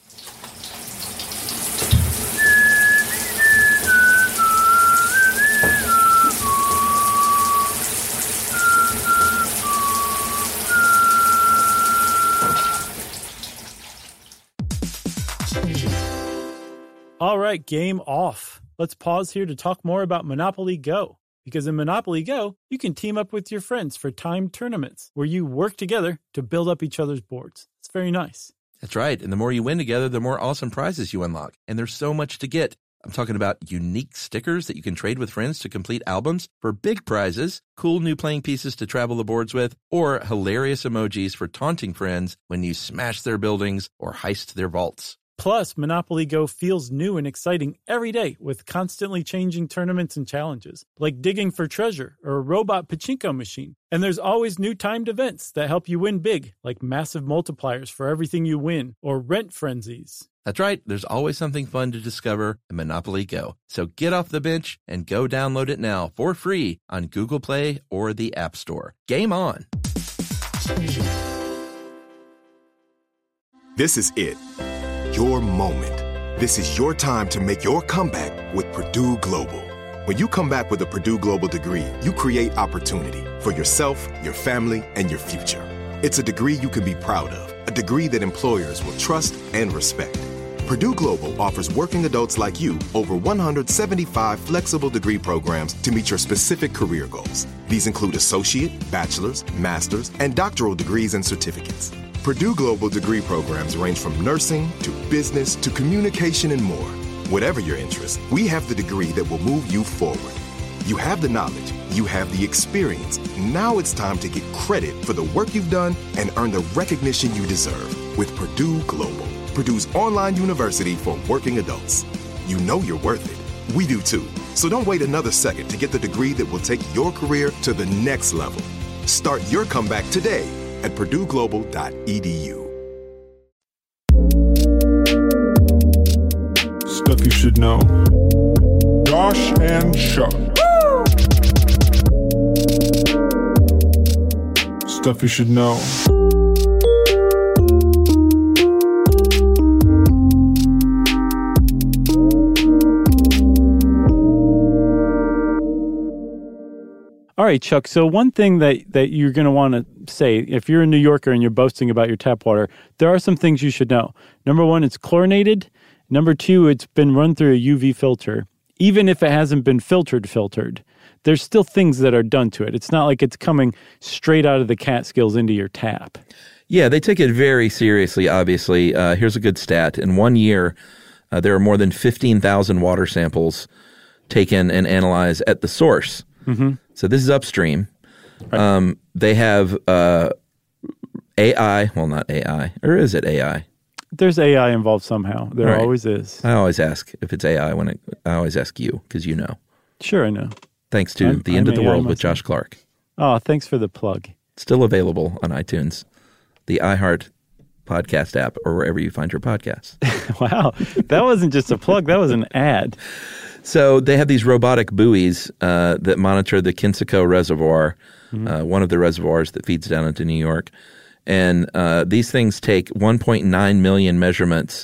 S1: All right, game off. Let's pause here to talk more about Monopoly Go. Because in Monopoly Go, you can team up with your friends for timed tournaments where you work together to build up each other's boards. It's very nice.
S3: That's right. And the more you win together, the more awesome prizes you unlock. And there's so much to get. I'm talking about unique stickers that you can trade with friends to complete albums for big prizes, cool new playing pieces to travel the boards with, or hilarious emojis for taunting friends when you smash their buildings or heist their vaults.
S1: Plus, Monopoly Go feels new and exciting every day with constantly changing tournaments and challenges, like digging for treasure or a robot pachinko machine. And there's always new timed events that help you win big, like massive multipliers for everything you win or rent frenzies.
S3: That's right. There's always something fun to discover in Monopoly Go. So get off the bench and go download it now for free on Google Play or the App Store. Game on.
S2: This is it. Your moment. This is your time to make your comeback with Purdue Global. When you come back with a Purdue Global degree, you create opportunity for yourself, your family, and your future. It's a degree you can be proud of, a degree that employers will trust and respect. Purdue Global offers working adults like you over one hundred seventy-five flexible degree programs to meet your specific career goals. These include associate, bachelor's, master's, and doctoral degrees and certificates. Purdue Global degree programs range from nursing to business to communication and more. Whatever your interest, we have the degree that will move you forward. You have the knowledge, you have the experience. Now it's time to get credit for the work you've done and earn the recognition you deserve with Purdue Global, Purdue's online university for working adults. You know you're worth it. We do too. So don't wait another second to get the degree that will take your career to the next level. Start your comeback today at purdue global dot e d u.
S5: Stuff you should know. Josh and Chuck. Stuff you should know.
S1: All right, Chuck. So one thing that, that you're going to want to say, if you're a New Yorker and you're boasting about your tap water, there are some things you should know. Number one, it's chlorinated. Number two, it's been run through a U V filter. Even if it hasn't been filtered, filtered, there's still things that are done to it. It's not like it's coming straight out of the Catskills into your tap.
S3: Yeah, they take it very seriously, obviously. Uh, here's a good stat. In one year, uh, there are more than fifteen thousand water samples taken and analyzed at the source. Mm-hmm. So this is upstream. Right. Um, they have uh, A I. Well, not A I. Or is it A I?
S1: There's A I involved somehow. There right. always is.
S3: I always ask if it's A I when it, I always ask you because you know.
S1: Sure, I know.
S3: Thanks to I'm, The End I'm of the A I World myself. With Josh Clark.
S1: Oh, thanks for the plug.
S3: Still available on iTunes, the iHeart podcast app, or wherever you find your podcasts.
S1: Wow. That wasn't just a plug. That was an ad.
S3: So they have these robotic buoys uh, that monitor the Kensico Reservoir, mm-hmm. uh, one of the reservoirs that feeds down into New York. And uh, these things take one point nine million measurements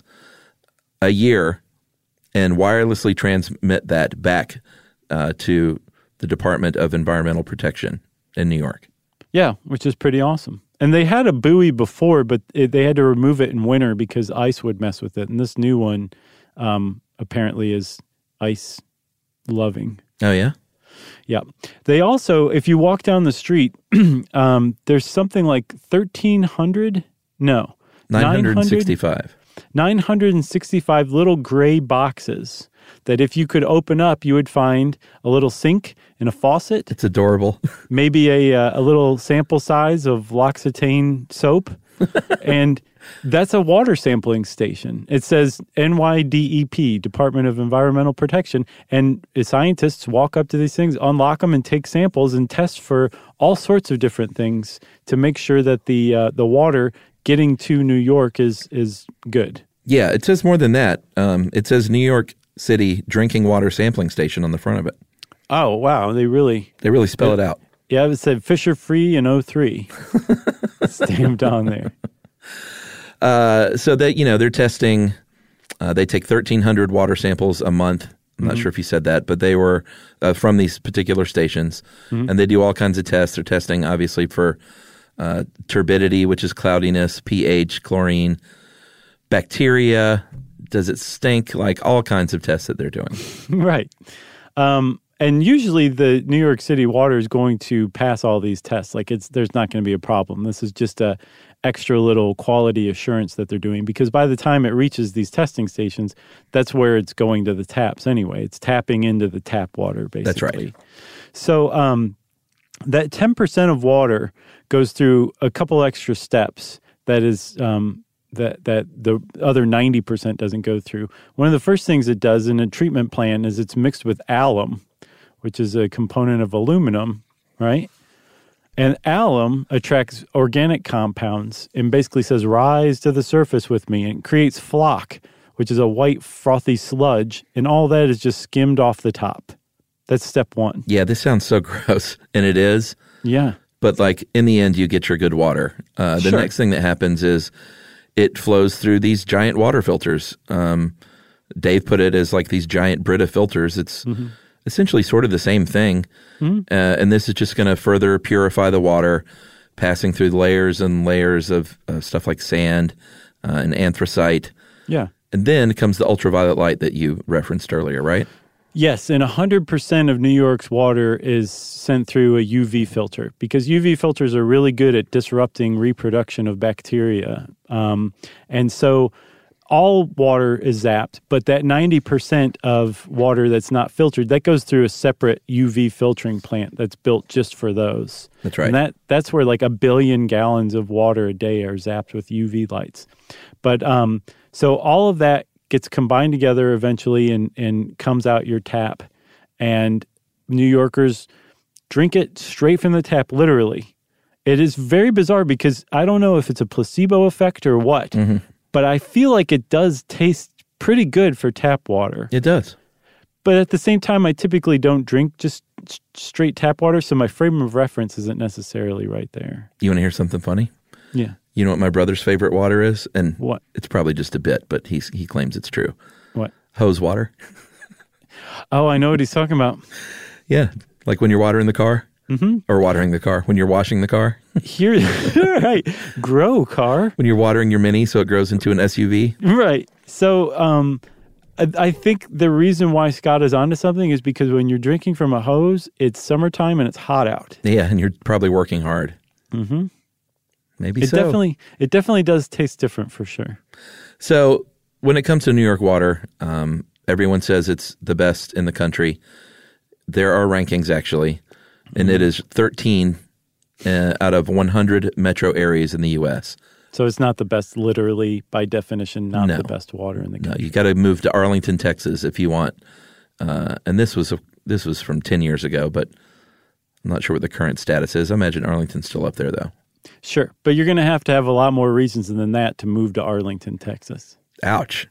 S3: a year and wirelessly transmit that back uh, to the Department of Environmental Protection in New York.
S1: Yeah, which is pretty awesome. And they had a buoy before, but it, they had to remove it in winter because ice would mess with it. And this new one um, apparently is ice loving.
S3: Oh, yeah?
S1: Yeah. They also, if you walk down the street, um, there's something like thirteen hundred, no.
S3: nine hundred sixty-five.
S1: nine hundred sixty-five little gray boxes that if you could open up, you would find a little sink and a faucet.
S3: It's adorable.
S1: Maybe a uh, a little sample size of L'Occitane soap. And that's a water sampling station. It says N Y D E P, Department of Environmental Protection, and scientists walk up to these things, unlock them, and take samples and test for all sorts of different things to make sure that the uh, the water getting to New York is is good.
S3: Yeah, it says more than that. Um, it says New York City Drinking Water Sampling Station on the front of it.
S1: Oh, wow. They really...
S3: They really spell it, it out.
S1: Yeah, it said Fisher Free in oh three. Stamped on there.
S3: Uh, so that, you know, they're testing, uh, they take thirteen hundred water samples a month. I'm not mm-hmm. sure if you said that, but they were uh, from these particular stations. Mm-hmm. And they do all kinds of tests. They're testing, obviously, for uh, turbidity, which is cloudiness, pH, chlorine, bacteria. Does it stink? Like all kinds of tests that they're doing.
S1: Right. Um, and usually the New York City water is going to pass all these tests. Like it's there's not going to be a problem. This is just a extra little quality assurance that they're doing, because by the time it reaches these testing stations, that's where it's going to the taps anyway. It's tapping into the tap water, basically.
S3: That's right.
S1: So um, that ten percent of water goes through a couple extra steps that is um, that that the other ninety percent doesn't go through. One of the first things it does in a treatment plant is it's mixed with alum, which is a component of aluminum, right? And alum attracts organic compounds and basically says, rise to the surface with me, and creates flock, which is a white frothy sludge, and all that is just skimmed off the top. That's step one.
S3: Yeah, this sounds so gross, and it is.
S1: Yeah.
S3: But like in the end, you get your good water. Uh, the
S1: Sure.
S3: next thing that happens is it flows through these giant water filters. Um, Dave put it as like these giant Brita filters. It's mm-hmm. essentially sort of the same thing. Mm-hmm. Uh, and this is just going to further purify the water, passing through layers and layers of uh, stuff like sand uh, and anthracite.
S1: Yeah.
S3: And then comes the ultraviolet light that you referenced earlier, right?
S1: Yes, and one hundred percent of New York's water is sent through a U V filter, because U V filters are really good at disrupting reproduction of bacteria. Um, and so all water is zapped, but that ninety percent of water that's not filtered, that goes through a separate U V filtering plant that's built just for those.
S3: That's right.
S1: And that, that's where like a billion gallons of water a day are zapped with U V lights. But um, so all of that gets combined together eventually and, and comes out your tap. And New Yorkers drink it straight from the tap, literally. It is very bizarre because I don't know if it's a placebo effect or what, mm-hmm. but I feel like it does taste pretty good for tap water.
S3: It does.
S1: But at the same time, I typically don't drink just straight tap water, so my frame of reference isn't necessarily right there.
S3: You want to hear something funny?
S1: Yeah.
S3: You know what my brother's favorite water is? And
S1: what?
S3: It's probably just a bit, but he's, he claims it's true.
S1: What?
S3: Hose water.
S1: Oh, I know what he's talking about.
S3: Yeah. Like when you're watering the car?
S1: Mm-hmm.
S3: Or watering the car. When you're washing the car?
S1: Here, right. Grow car.
S3: When you're watering your Mini so it grows into an S U V?
S1: Right. So um, I, I think the reason why Scott is onto something is because when you're drinking from a hose, it's summertime and it's hot out.
S3: Yeah, and you're probably working hard.
S1: Mm-hmm.
S3: Maybe
S1: it
S3: so.
S1: Definitely, it definitely does taste different for sure.
S3: So when it comes to New York water, um, everyone says it's the best in the country. There are rankings, actually, and mm-hmm. it is thirteen uh, out of one hundred metro areas in the U S.
S1: So it's not the best, literally, by definition, not
S3: no.
S1: the best water in the country.
S3: No, you got to move to Arlington, Texas if you want. Uh, and this was a, this was from ten years ago, but I'm not sure what the current status is. I imagine Arlington's still up there, though.
S1: Sure, but you're going to have to have a lot more reasons than that to move to Arlington, Texas.
S3: Ouch.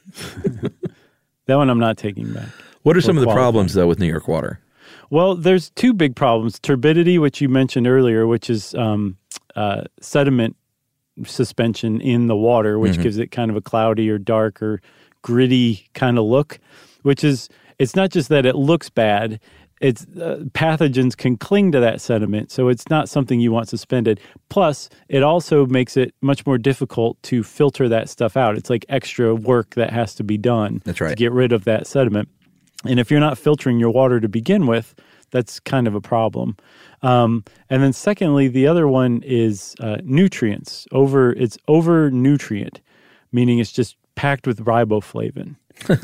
S1: That one I'm not taking back.
S3: What are some of the problems, though, with New York water?
S1: Well, there's two big problems. Turbidity, which you mentioned earlier, which is um, uh, sediment suspension in the water, which mm-hmm. gives it kind of a cloudy or dark or gritty kind of look, which is, it's not just that it looks bad, it's uh, pathogens can cling to that sediment, so it's not something you want suspended. Plus, it also makes it much more difficult to filter that stuff out. It's like extra work that has to be done
S3: That's right.
S1: to get rid of that sediment. And if you're not filtering your water to begin with, that's kind of a problem. Um, and then secondly, the other one is uh, nutrients. Over It's over nutrient, meaning it's just packed with riboflavin.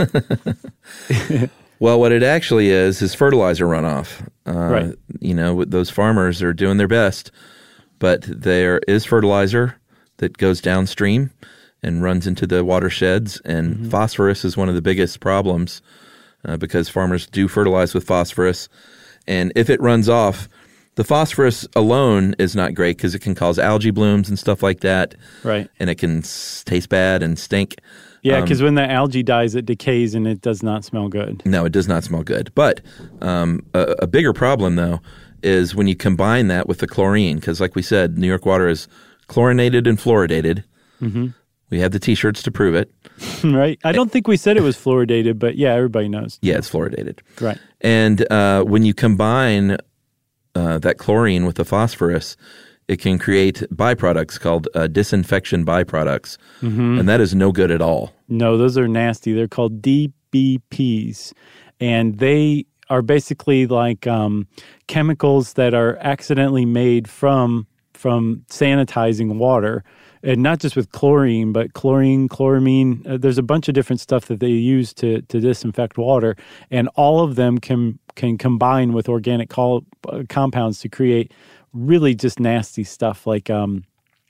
S3: Well, what it actually is is fertilizer runoff. Uh,
S1: right.
S3: You know, those farmers are doing their best, but there is fertilizer that goes downstream and runs into the watersheds. And mm-hmm. phosphorus is one of the biggest problems uh, because farmers do fertilize with phosphorus. And if it runs off, the phosphorus alone is not great because it can cause algae blooms and stuff like that.
S1: Right.
S3: And it can s- taste bad and stink.
S1: Yeah, because um, when the algae dies, it decays and it does not smell good.
S3: No, it does not smell good. But um, a, a bigger problem, though, is when you combine that with the chlorine. Because like we said, New York water is chlorinated and fluoridated. Mm-hmm. We have the T-shirts to prove it.
S1: Right. I don't think we said it was fluoridated, but yeah, everybody knows.
S3: Yeah, it's fluoridated.
S1: Right.
S3: And uh, when you combine uh, that chlorine with the phosphorus, it can create byproducts called uh, disinfection byproducts. Mm-hmm. And that is no good at all.
S1: No, those are nasty. They're called D B Ps. And they are basically like um, chemicals that are accidentally made from from sanitizing water. And not just with chlorine, but chlorine, chloramine. Uh, there's a bunch of different stuff that they use to to disinfect water, and all of them can can combine with organic col- uh, compounds to create really just nasty stuff like um,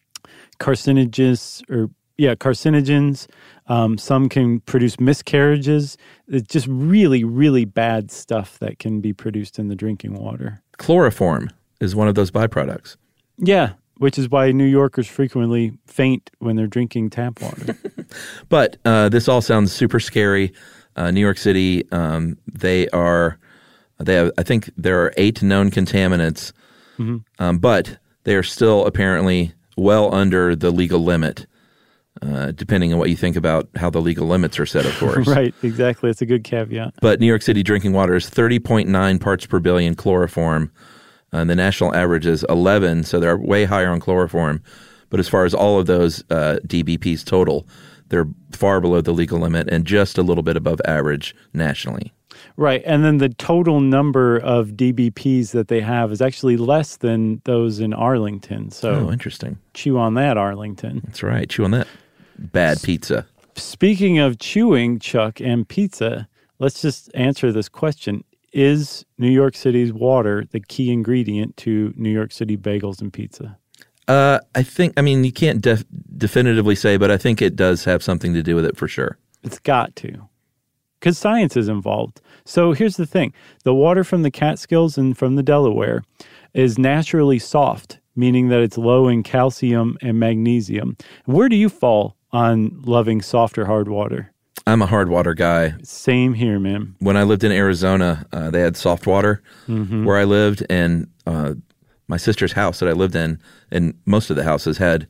S1: carcinogens or yeah carcinogens. Um, some can produce miscarriages. It's just really really bad stuff that can be produced in the drinking water.
S3: Chloroform is one of those byproducts.
S1: Yeah. Which is why New Yorkers frequently faint when they're drinking tap water.
S3: But uh, this all sounds super scary. Uh, New York City, um, they are, they have, I think there are eight known contaminants, mm-hmm. um, but they are still apparently well under the legal limit, uh, depending on what you think about how the legal limits are set, of course.
S1: Right, exactly. It's a good caveat.
S3: But New York City drinking water is thirty point nine parts per billion chloroform. And the national average is eleven, so they're way higher on chloroform. But as far as all of those uh, D B Ps total, they're far below the legal limit and just a little bit above average nationally.
S1: Right, and then the total number of D B Ps that they have is actually less than those in Arlington. So
S3: oh, interesting.
S1: Chew on that, Arlington.
S3: That's right, chew on that bad pizza.
S1: Speaking of chewing, Chuck, and pizza, let's just answer this question. Is New York City's water the key ingredient to New York City bagels and pizza?
S3: Uh, I think, I mean, you can't def- definitively say, but I think it does have something to do with it for sure.
S1: It's got to, because science is involved. So here's the thing. The water from the Catskills and from the Delaware is naturally soft, meaning that it's low in calcium and magnesium. Where do you fall on loving soft or hard water?
S3: I'm a hard water guy.
S1: Same here, man.
S3: When I lived in Arizona, uh, they had soft water mm-hmm. where I lived, and uh, my sister's house that I lived in, and most of the houses had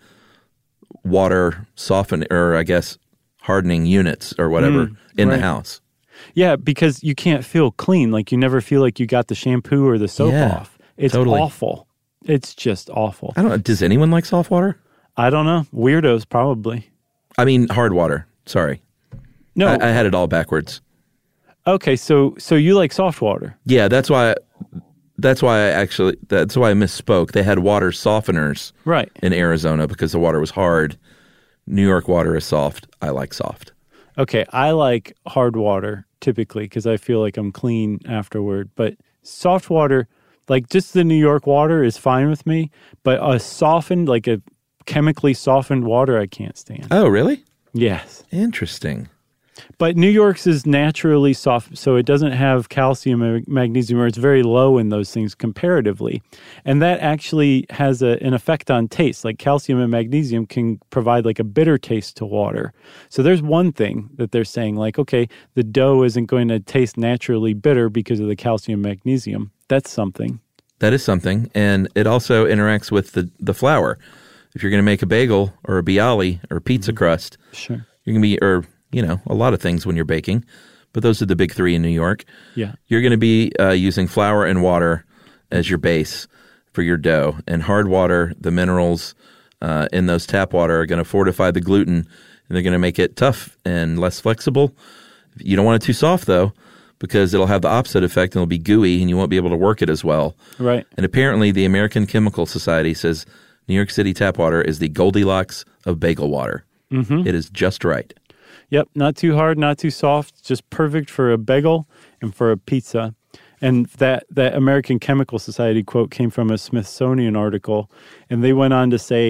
S3: water soften, or I guess hardening units or whatever mm, in right. the house.
S1: Yeah, because you can't feel clean. Like you never feel like you got the shampoo or the soap
S3: yeah,
S1: off. It's
S3: totally.
S1: awful. It's just awful.
S3: I don't know. Does anyone like soft water?
S1: I don't know. Weirdos, probably.
S3: I mean, hard water. Sorry.
S1: No,
S3: I, I had it all backwards.
S1: Okay, so so you like soft water?
S3: Yeah, that's why. That's why I actually. That's why I misspoke. They had water softeners,
S1: right,
S3: in Arizona because the water was hard. New York water is soft. I like soft.
S1: Okay, I like hard water typically because I feel like I'm clean afterward. But soft water, like just the New York water, is fine with me. But a softened, like a chemically softened water, I can't stand.
S3: Oh, really?
S1: Yes.
S3: Interesting.
S1: But New York's is naturally soft, so it doesn't have calcium and magnesium, or it's very low in those things comparatively. And that actually has a, an effect on taste. Like calcium and magnesium can provide like a bitter taste to water. So there's one thing that they're saying, like, okay, the dough isn't going to taste naturally bitter because of the calcium and magnesium. That's something.
S3: That is something. And it also interacts with the, the flour. If you're going to make a bagel or a bialy or a pizza mm-hmm. crust,
S1: sure,
S3: you're going to be, or you know, a lot of things when you're baking, but those are the big three in New York.
S1: Yeah.
S3: You're going to be uh, using flour and water as your base for your dough. And hard water, the minerals uh, in those tap water are going to fortify the gluten, and they're going to make it tough and less flexible. You don't want it too soft, though, because it'll have the opposite effect, and it'll be gooey, and you won't be able to work it as well.
S1: Right.
S3: And apparently the American Chemical Society says New York City tap water is the Goldilocks of bagel water. Mm-hmm. It is just right.
S1: Yep, not too hard, not too soft, just perfect for a bagel and for a pizza. And that, that American Chemical Society quote came from a Smithsonian article, and they went on to say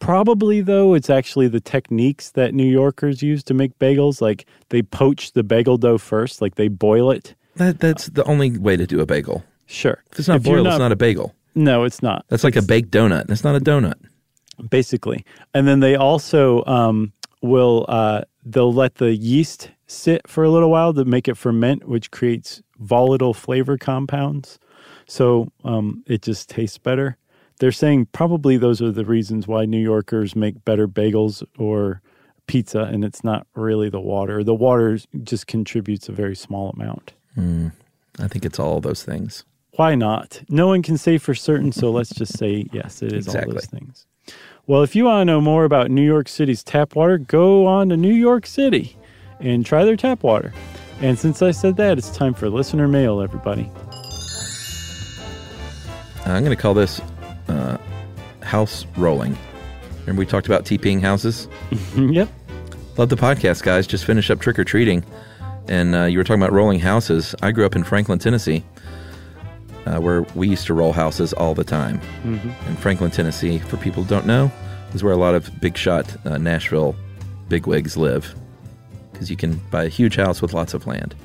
S1: Probably, though, it's actually the techniques that New Yorkers use to make bagels. Like, they poach the bagel dough first, like they boil it.
S3: That That's the only way to do a bagel.
S1: Sure.
S3: If it's not
S1: If you're
S3: boiled,
S1: not-
S3: it's not a bagel.
S1: No, it's not.
S3: That's like
S1: It's-
S3: a baked donut. It's not a donut.
S1: Basically. And then they also um, will, uh, they'll let the yeast sit for a little while to make it ferment, which creates volatile flavor compounds. So um, it just tastes better. They're saying probably those are the reasons why New Yorkers make better bagels or pizza, and it's not really the water. The water just contributes a very small amount.
S3: Mm, I think it's all those things.
S1: Why not? No one can say for certain, so let's just say yes, it is
S3: Exactly.
S1: all those things. Well, if you want to know more about New York City's tap water, go on to New York City and try their tap water. And since I said that, it's time for listener mail, everybody.
S3: I'm going to call this uh, house rolling. Remember we talked about TPing houses?
S1: Yep.
S3: Love the podcast, guys. Just finished up trick-or-treating. And uh, you were talking about rolling houses. I grew up in Franklin, Tennessee, uh, where we used to roll houses all the time. Mm-hmm. And Franklin, Tennessee, for people who don't know, is where a lot of big shot uh, Nashville bigwigs live. Because you can buy a huge house with lots of land.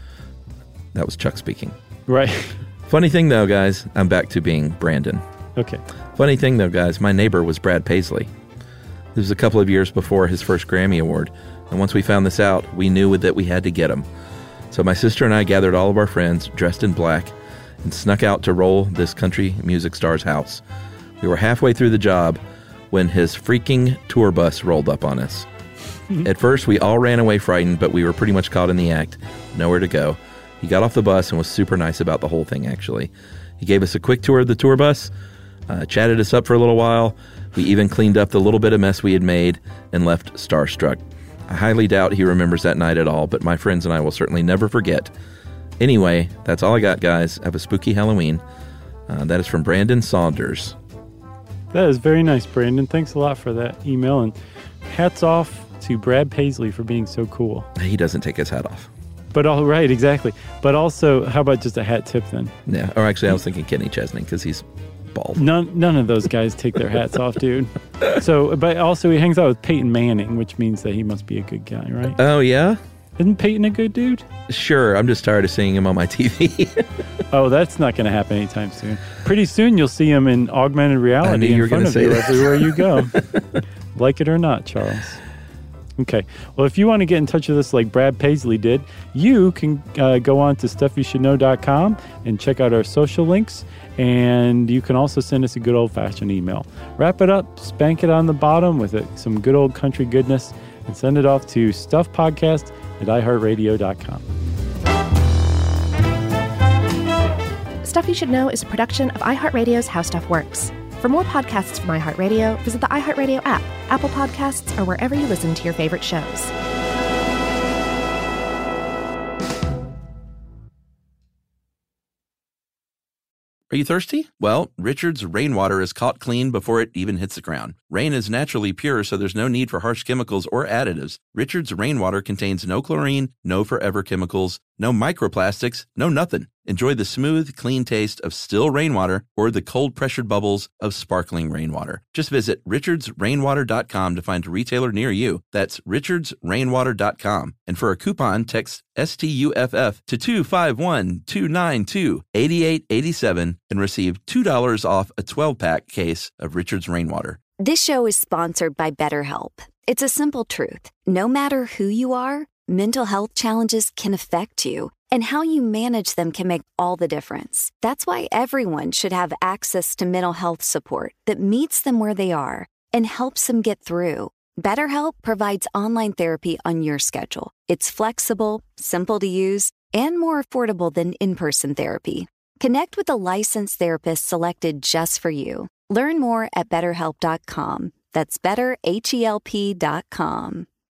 S3: That was Chuck speaking.
S1: Right.
S3: Funny thing, though, guys, I'm back to being Brandon.
S1: Okay.
S3: Funny thing, though, guys, my neighbor was Brad Paisley. This was a couple of years before his first Grammy Award. And once we found this out, we knew that we had to get him. So my sister and I gathered all of our friends, dressed in black, and snuck out to roll this country music star's house. We were halfway through the job when his freaking tour bus rolled up on us. At first, we all ran away frightened, but we were pretty much caught in the act. Nowhere to go. He got off the bus and was super nice about the whole thing, actually. He gave us a quick tour of the tour bus, uh, chatted us up for a little while. We even cleaned up the little bit of mess we had made and left starstruck. I highly doubt he remembers that night at all, but my friends and I will certainly never forget. Anyway, that's all I got, guys. Have a spooky Halloween. Uh, that is from Brandon Saunders.
S1: That is very nice, Brandon. Thanks a lot for that email. And hats off to Brad Paisley for being so cool.
S3: He doesn't take his hat off.
S1: But all right, exactly. But also, how about just a hat tip then?
S3: Yeah. Or actually, I was thinking Kenny Chesney because he's bald.
S1: None, none of those guys take their hats off, dude. So, but also he hangs out with Peyton Manning, which means that he must be a good guy, right?
S3: Oh, yeah?
S1: Isn't Peyton a good dude?
S3: Sure. I'm just tired of seeing him on my T V.
S1: Oh, that's not going to happen anytime soon. Pretty soon you'll see him in augmented
S3: I
S1: reality
S3: knew you
S1: in
S3: were
S1: front
S3: gonna
S1: of
S3: say
S1: you
S3: that.
S1: everywhere you go. Like it or not, Charles. Okay. Well, if you want to get in touch with us like Brad Paisley did, you can uh, go on to stuff you should know dot com and check out our social links. And you can also send us a good old-fashioned email. Wrap it up, spank it on the bottom with it, some good old country goodness, and send it off to stuffpodcast at i heart radio dot com.
S4: Stuff You Should Know is a production of iHeartRadio's How Stuff Works. For more podcasts from iHeartRadio, visit the iHeartRadio app, Apple Podcasts, or wherever you listen to your favorite shows.
S3: Are you thirsty? Well, Richard's rainwater is caught clean before it even hits the ground. Rain is naturally pure, so there's no need for harsh chemicals or additives. Richard's rainwater contains no chlorine, no forever chemicals, no microplastics, no nothing. Enjoy the smooth, clean taste of still rainwater or the cold-pressured bubbles of sparkling rainwater. Just visit richards rainwater dot com to find a retailer near you. That's richards rainwater dot com. And for a coupon, text S T U F F to two five one, two nine two, eight eight eight seven and receive two dollars off a twelve-pack case of Richard's Rainwater.
S6: This show is sponsored by BetterHelp. It's a simple truth. No matter who you are, mental health challenges can affect you, and how you manage them can make all the difference. That's why everyone should have access to mental health support that meets them where they are and helps them get through. BetterHelp provides online therapy on your schedule. It's flexible, simple to use, and more affordable than in-person therapy. Connect with a licensed therapist selected just for you. Learn more at better help dot com. That's better H E L P dot com.